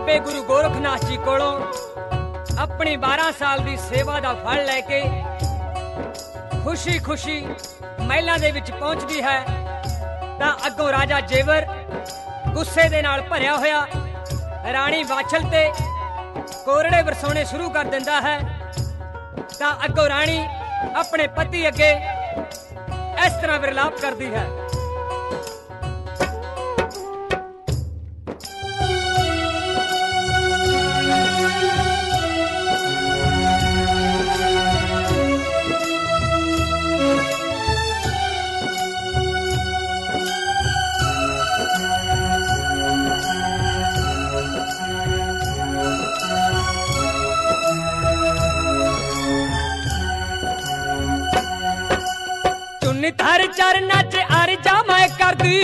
बाबे गुरु गोरखनाथ जी कोलों अपनी 12 साल की सेवा का फल लैके खुशी खुशी महलों दे विच पहुंचती है तां अगों राजा जेवर गुस्से दे नाल भरिया होया राणी वाछल ते कोरड़े वरसाने शुरू कर दिंदा है। तां अगों राणी अपने पति अगे इस तरह विरलाप करती है। थार चरना च अर्जा मैं कर दी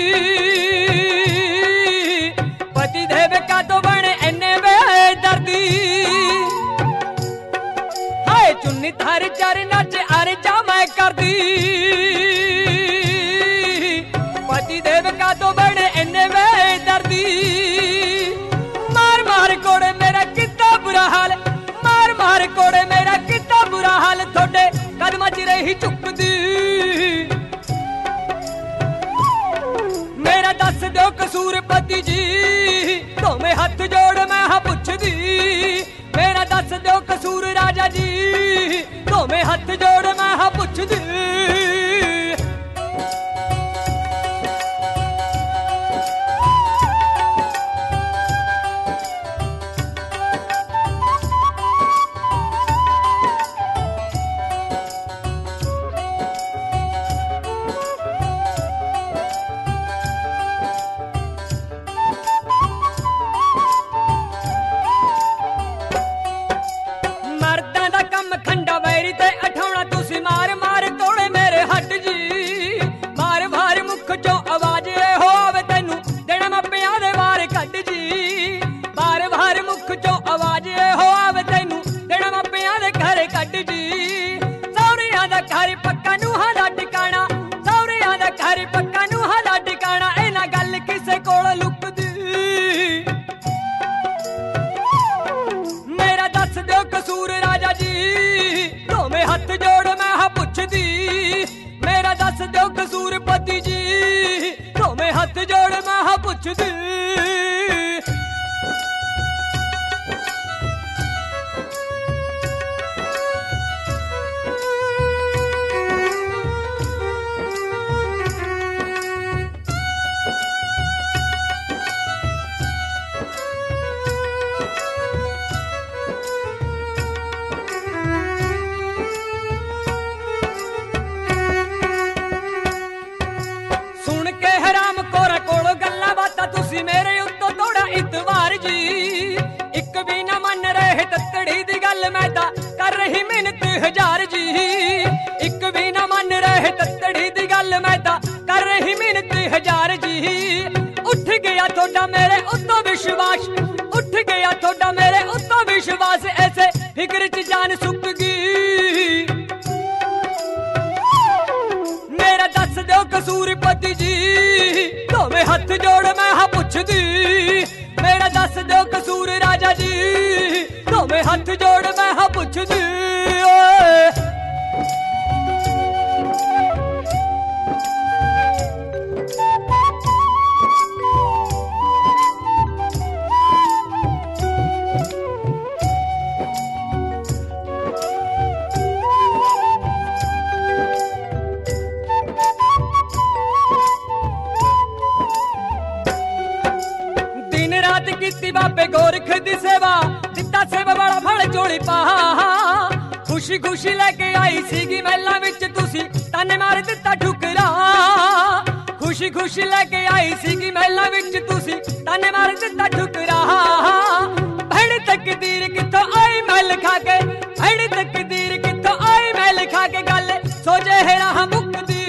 पति देव का तो बने एने वे दर्दी हाय चुन्नी थार चरना च अर्जा मैं कर दी पति देव का तो बने एने वे दर्दी मार मार कोड़े मेरा कितना बुरा हाल मार मार कोड़े मेरा कितना बुरा हाल थोड़े कदम च रही चुकदी दस दो कसूर पति जी तो मैं हाथ जोड़ मैं हाँ पुछदी मेरा दस दो कसूर राजा जी तो मैं हाथ जोड़ मैं हाँ पुछदी। बाबे गोरख दी सेवा दिता सेवा बड़ा फल जोड़ी पहा खुशी खुशी लेके आई सीगी महला विच तुसी ताने मार दिता ठुकरा खुशी खुशी लेके आई सीगी महला विच तुसी ताने मार दिता ठुकरा भैड़ तकदीर किथों आई महल खा के भैड़ तकदीर किथों आई महल खा के गल सोचे है राह मुक्ति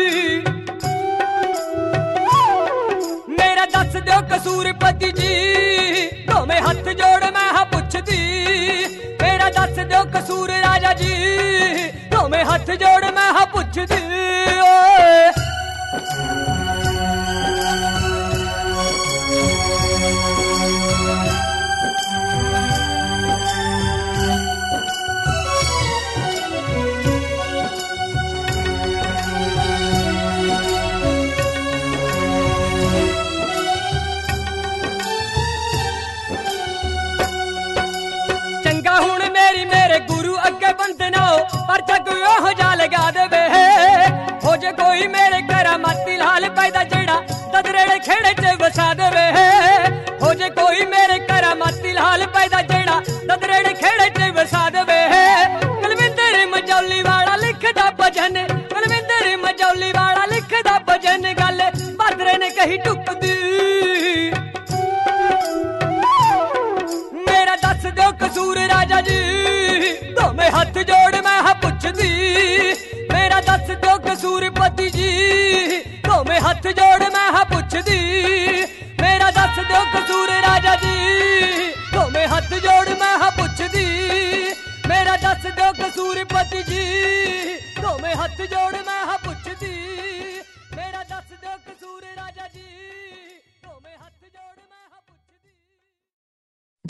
मेरा दस दो कसूर पति जी तो मैं हाथ जोड़ मैं हाँ पुछदी मेरा दस दो कसूर राजा जी तो मैं हाथ जोड़ मैं हाँ पुछदी।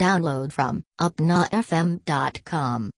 Download from upnafm.com.